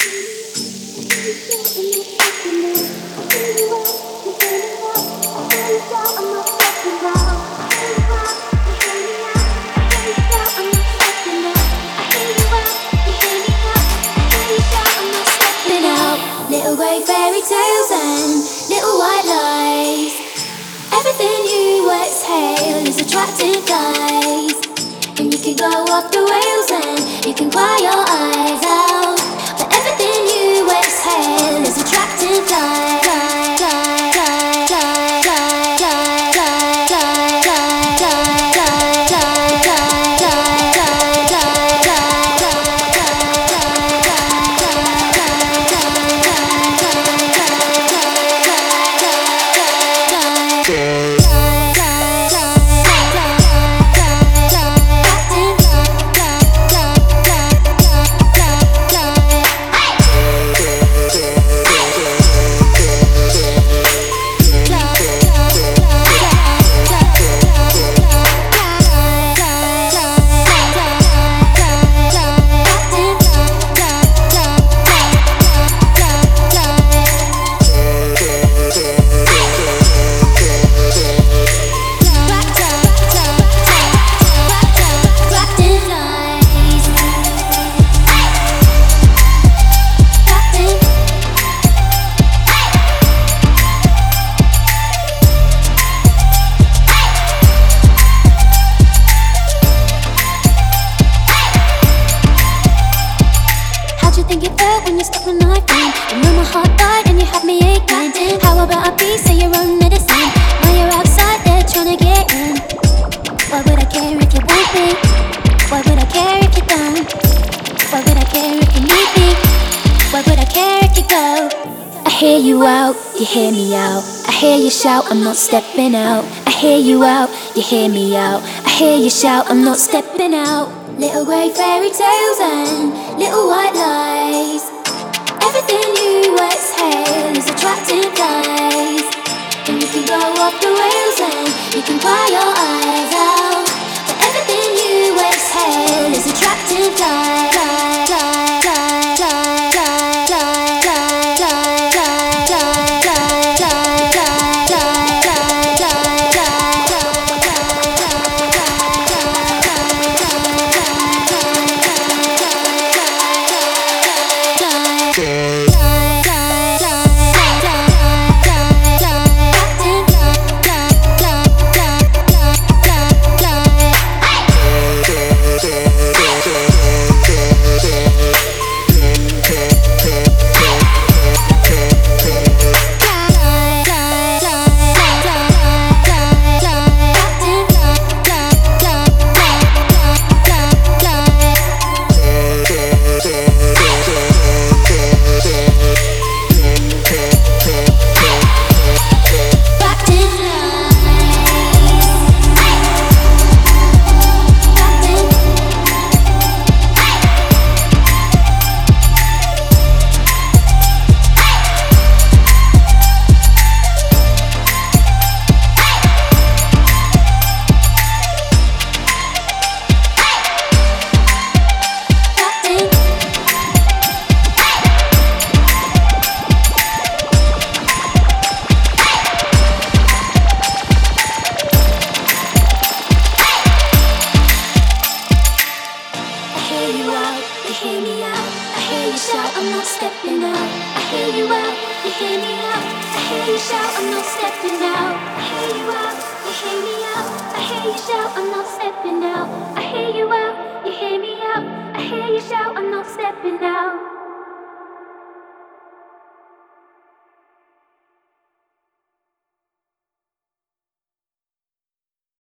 Little grey fairy tales and little white lies. Everything you exhale is attractive lies. And you can go off the rails and you can cry your eyes out. But everything you exhale is attractive lies. Think it felt when you stuck my knife in. And when my heart died and you had me aching. How about a piece of your own medicine? While you're outside there trying to get in. Why would I care if you want me? Why would I care if you don't? Why would I care if you need me? Why would I care if you go? I hear you out, you hear me out. I hear you shout, I'm not stepping out. I hear you out, you hear me out. I hear you shout, I'm not stepping out. Little grey fairy tales and little white lies. Everything you exhale is attractive lies. And you can go off the rails and you can cry your eyes out. But everything you exhale is attractive lies. Hear me out, I hear you shout, I'm not stepping out. I hear you out, you hear me out. I hear you shout, I'm not stepping out. I hear you out, you hear me out. I hear you shout, I'm not stepping out.